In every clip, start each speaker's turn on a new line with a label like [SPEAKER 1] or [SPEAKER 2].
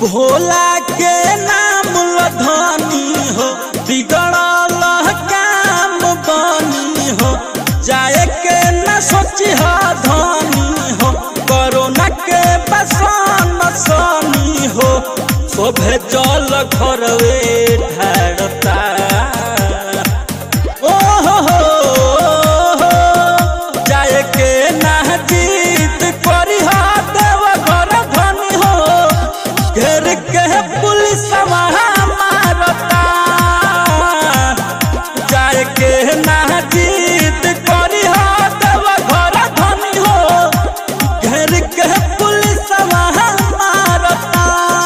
[SPEAKER 1] भोला के नाम धनी हो बिगड़ल काम बनी हो जाए के न सोची हो धनी हो कोरोना के बसन सनी हो शोभे जल घरवे ढारता जाए के न जीत करी हो देव घर धनी हो घेर के पुलिस मारता जाए के न जीत करी हो देव घर धनी हो घेर के पुलिस मारता।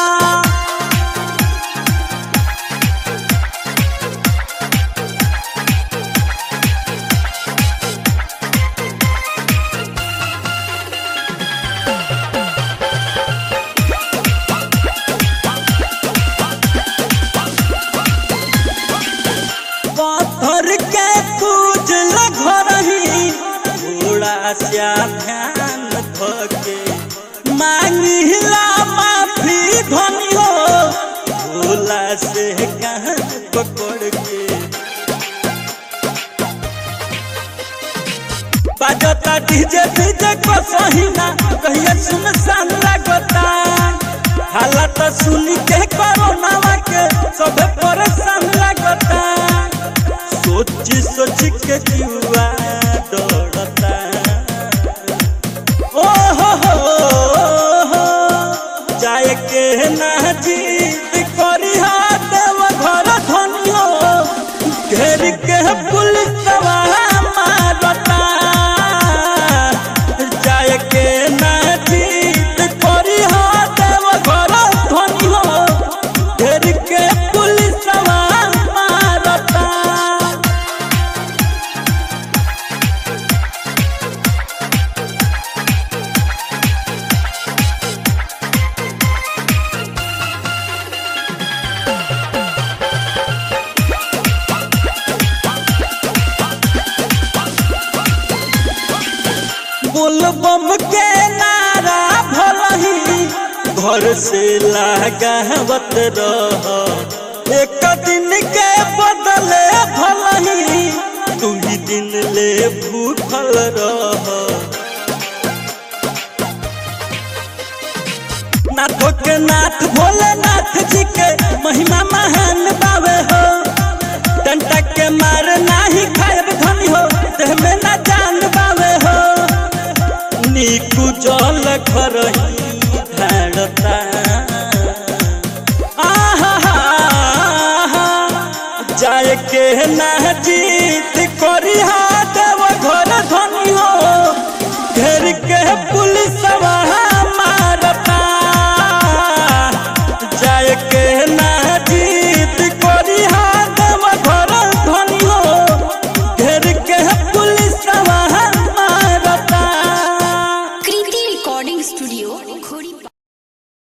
[SPEAKER 1] पत्थर के पूजल घरही थोड़ा सा ध्यान धके मांगिला माफी धनी हो भोला से कहाँ पकड़ के बाजता डीजे डीजे को सहीना कहिए सुनसान लगता हालत सुनी के कोरोना के सब परेशान लगता सोची सोची के जुआ डरता जाए के ना जीत करी देव घर धनी हो घेर के पुलिस मारता जाए के ना जीत करी देव घर धनी हो घेर के पुलिस मारता। बोलबम के नारा भलही घर से लगावत रह एक दिन के बदले भलही तू ही दिन ले भूखल रह नाथों के नाथ भोलेनाथ जी के महिमा महान बावे हो डंटा के मार नाही खाएब धनी हो देह में ना जान बावे हो नीकू जल घरही ढारता जाए के ना जीत करी देव घर धनी हो घेर के पुलिस मारता जाए के ना जीत करी देव घर धनी हो घेर के पुलिस मारता।
[SPEAKER 2] Kriti recording studio.